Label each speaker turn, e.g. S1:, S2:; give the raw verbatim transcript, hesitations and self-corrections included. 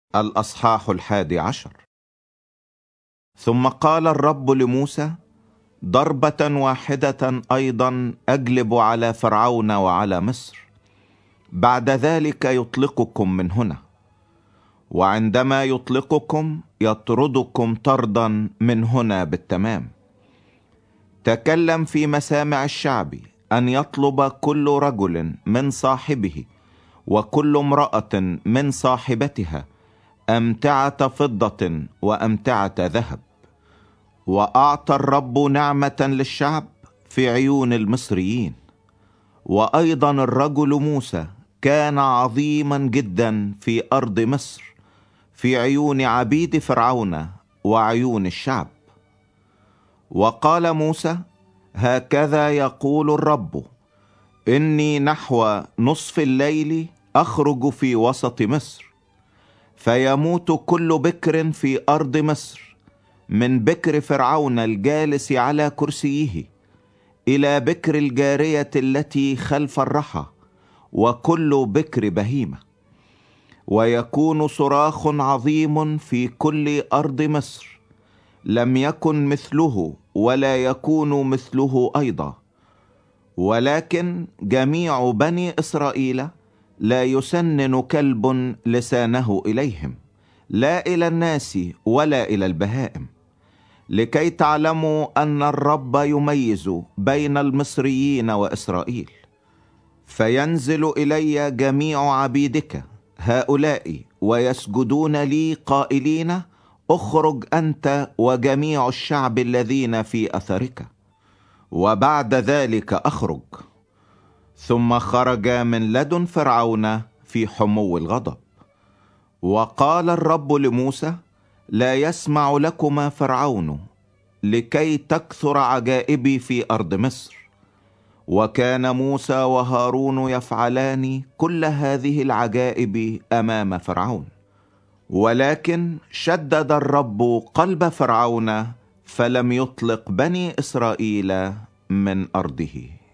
S1: الأصحاح الحادي عشر. ثم قال الرب لموسى: ضربة واحدة أيضا أجلب على فرعون وعلى مصر، بعد ذلك يطلقكم من هنا، وعندما يطلقكم يطردكم طردا من هنا بالتمام. تكلم في مسامع الشعب أن يطلب كل رجل من صاحبه وكل امرأة من صاحبتها أمتعة فضة وأمتعة ذهب. وأعطى الرب نعمة للشعب في عيون المصريين. وأيضا الرجل موسى كان عظيما جدا في أرض مصر في عيون عبيد فرعون وعيون الشعب. وقال موسى: هكذا يقول الرب: إني نحو نصف الليل أخرج في وسط مصر، فيموت كل بكر في أرض مصر، من بكر فرعون الجالس على كرسيه إلى بكر الجارية التي خلف الرحى، وكل بكر بهيمة. ويكون صراخ عظيم في كل أرض مصر، لم يكن مثله ولا يكون مثله أيضا. ولكن جميع بني إسرائيل لا يسنن كلب لسانه إليهم، لا إلى الناس ولا إلى البهائم، لكي تعلموا أن الرب يميز بين المصريين وإسرائيل. فينزل إلي جميع عبيدك هؤلاء ويسجدون لي قائلين: اخرج أنت وجميع الشعب الذين في أثرك، وبعد ذلك أخرج. ثم خرج من لدن فرعون في حمو الغضب. وقال الرب لموسى: لا يسمع لكما فرعون، لكي تكثر عجائبي في أرض مصر. وكان موسى وهارون يفعلان كل هذه العجائب أمام فرعون. ولكن شدد الرب قلب فرعون، فلم يطلق بني إسرائيل من أرضه.